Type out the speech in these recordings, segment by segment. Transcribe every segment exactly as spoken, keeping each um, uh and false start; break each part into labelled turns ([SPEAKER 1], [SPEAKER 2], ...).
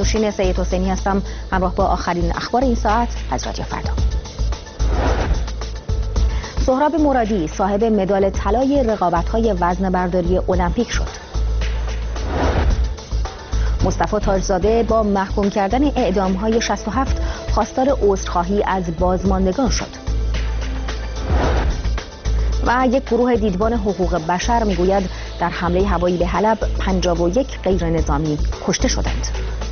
[SPEAKER 1] نوشین سید حسینی هستم، همراه با آخرین اخبار این ساعت از رادیو فردا. سهراب مرادی صاحب مدال طلای رقابت‌های وزن برداری المپیک شد. مصطفی تاجزاده با محکوم کردن اعدام‌های شصت و هفت خواستار عذرخواهی از بازماندگان شد. و یک گروه دیدبان حقوق بشر میگوید در حمله هوایی به حلب پنجاه و یک غیر نظامی کشته شدند.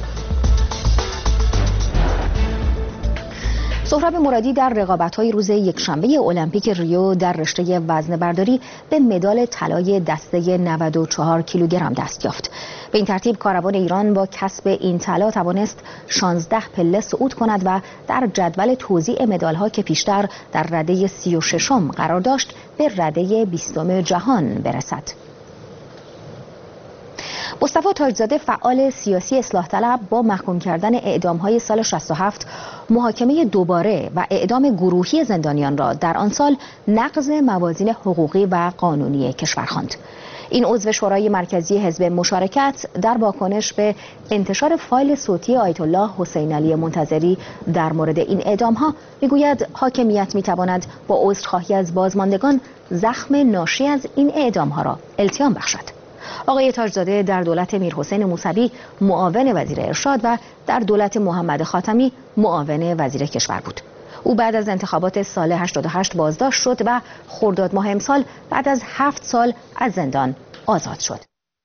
[SPEAKER 1] سهراب مرادی در رقابت‌های روز یکشنبه المپیک ریو در رشته وزن برداری به مدال طلای دسته نود و چهار کیلوگرم دست یافت. به این ترتیب کاروان ایران با کسب این طلا توانست شانزده پله صعود کند و در جدول توزیع مدال‌ها که پیشتر در رده سی و ششم قرار داشت به رده بیستم جهان برسد. مصطفی تاجزاده فعال سیاسی اصلاح طلب با محکوم کردن اعدام‌های سال شصت و هفت محاکمه دوباره و اعدام گروهی زندانیان را در آن سال نقض موازین حقوقی و قانونی کشور خواند. این عضو شورای مرکزی حزب مشارکت در واکنش به انتشار فایل صوتی آیت الله حسین علی منتظری در مورد این اعدام‌ها میگوید حاکمیت میتواند با عذرخواهی از بازماندگان زخم ناشی از این اعدام‌ها را التیام بخشد. آقای تاجزاده در دولت میرحسین موسوی معاون وزیر ارشاد و در دولت محمد خاتمی معاون وزیر کشور بود. او بعد از انتخابات سال هشتاد و هشت بازداشت شد و خرداد ماه امسال بعد از هفت سال از زندان آزاد شد.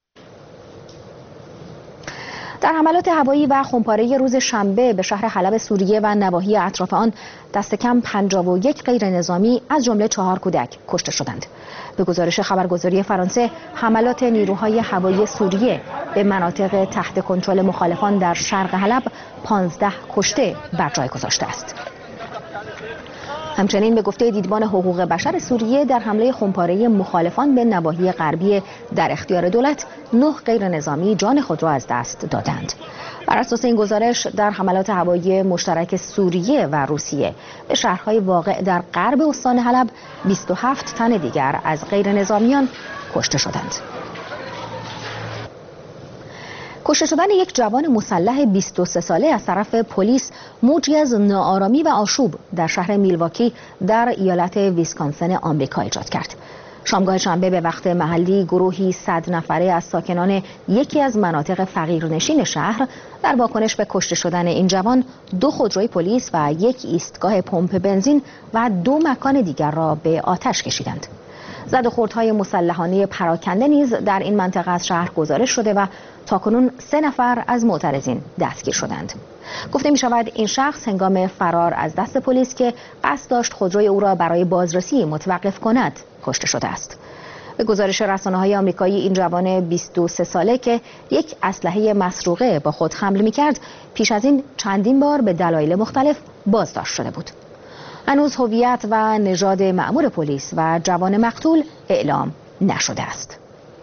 [SPEAKER 1] در حملات هوایی و خمپاره روز شنبه به شهر حلب سوریه و نواحی اطراف آن دست کم پنجاه و یک غیر نظامی از جمله چهار کودک کشته شدند. به گزارش خبرگزاری فرانسه، حملات نیروهای هوایی سوریه به مناطق تحت کنترل مخالفان در شرق حلب پانزده کشته بر جای گذاشته است. همچنین به گفته دیدبان حقوق بشر سوریه در حمله خمپاره مخالفان به نواحی غربی در اختیار دولت نه غیر نظامی جان خود را از دست دادند. بر اساس این گزارش در حملات هوایی مشترک سوریه و روسیه به شهرهای واقع در غرب استان حلب بیست و هفت تن دیگر از غیر نظامیان کشته شدند. کشته شدن یک جوان مسلح بیست و سه ساله از طرف پلیس موجی از ناآرامی و آشوب در شهر میلواکی در ایالت ویسکانسن آمریکا ایجاد کرد. شامگاه شنبه به وقت محلی گروهی صد نفره از ساکنان یکی از مناطق فقیرنشین شهر در واکنش به کشته شدن این جوان دو خودروی پلیس و یک ایستگاه پمپ بنزین و دو مکان دیگر را به آتش کشیدند. زد و خوردهای مسلحانه پراکنده نیز در این منطقه از شهر گزارش شده و تاکنون سه نفر از معترضین دستگیر شدند. گفته می شود این شخص هنگام فرار از دست پلیس که قصد داشت خودروی او را برای بازرسی متوقف کند کشته شده است. به گزارش رسانه‌های آمریکایی این جوان بیست و سه ساله که یک اسلحه مسروقه با خود حمل می‌کرد پیش از این چندین بار به دلایل مختلف بازداشت شده بود. هنوز هویت و نژاد مأمور پلیس و جوان مقتول اعلام نشده است.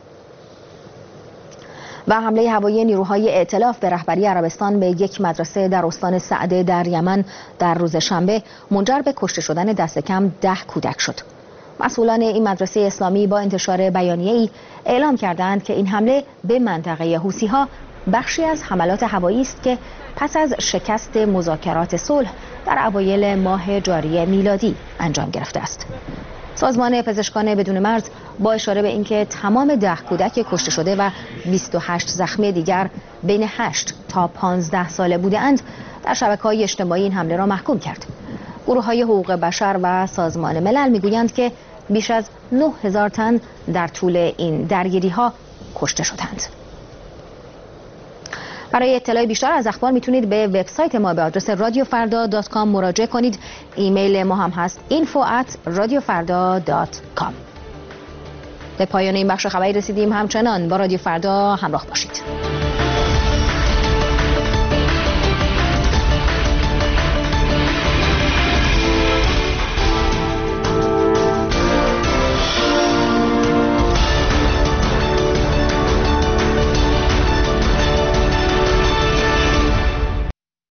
[SPEAKER 1] و حمله هوایی نیروهای ائتلاف به رهبری عربستان به یک مدرسه در استان سعده در یمن در روز شنبه منجر به کشته شدن دست کم ده کودک شد. مسئولان این مدرسه اسلامی با انتشار بیانیه‌ای اعلام کردند که این حمله به منطقه حوثی‌ها بخشی از حملات هوایی است که پس از شکست مذاکرات صلح در اوایل ماه جاری میلادی انجام گرفته است. سازمان پزشکان بدون مرز با اشاره به اینکه تمام ده کودک کشته شده و بیست و هشت زخمی دیگر بین هشت تا پانزده ساله بودند در شبکه‌های اجتماعی این حمله را محکوم کرد. گروه‌های حقوق بشر و سازمان ملل میگویند که بیش از نه هزار تن در طول این درگیری‌ها کشته شدند. برای اطلاع بیشتر از اخبار میتونید به وبسایت ما به آدرس رادیو فردا دات کام مراجعه کنید. ایمیل ما هم هست اینفو ات رادیو فردا دات کام. به پایان این بخش خبری رسیدیم. همچنان با رادیو فردا همراه باشید.